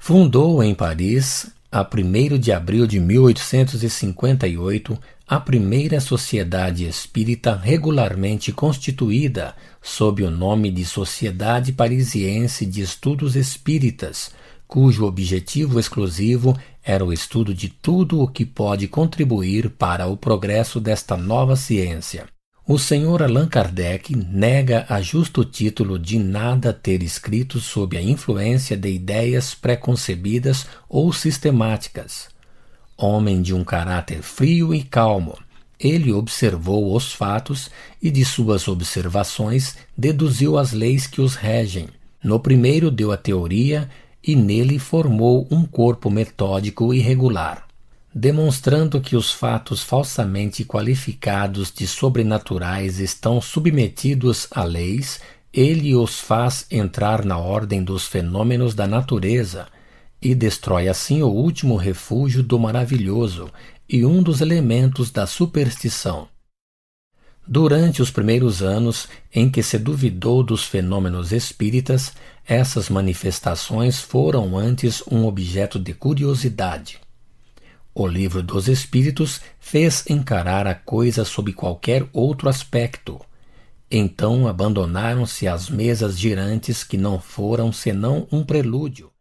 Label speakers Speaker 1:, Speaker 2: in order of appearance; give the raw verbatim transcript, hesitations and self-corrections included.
Speaker 1: Fundou em Paris, a primeiro de abril de mil oitocentos e cinquenta e oito, a primeira sociedade espírita regularmente constituída sob o nome de Sociedade Parisiense de Estudos Espíritas, cujo objetivo exclusivo era o estudo de tudo o que pode contribuir para o progresso desta nova ciência. O senhor Allan Kardec nega a justo título de nada ter escrito sob a influência de ideias preconcebidas ou sistemáticas. Homem de um caráter frio e calmo, ele observou os fatos e de suas observações deduziu as leis que os regem. No primeiro deu a teoria e nele formou um corpo metódico e regular. Demonstrando que os fatos falsamente qualificados de sobrenaturais estão submetidos a leis, ele os faz entrar na ordem dos fenômenos da natureza e destrói assim o último refúgio do maravilhoso e um dos elementos da superstição. Durante os primeiros anos em que se duvidou dos fenômenos espíritas, essas manifestações foram antes um objeto de curiosidade. O Livro dos Espíritos fez encarar a coisa sob qualquer outro aspecto. Então abandonaram-se as mesas girantes que não foram senão um prelúdio.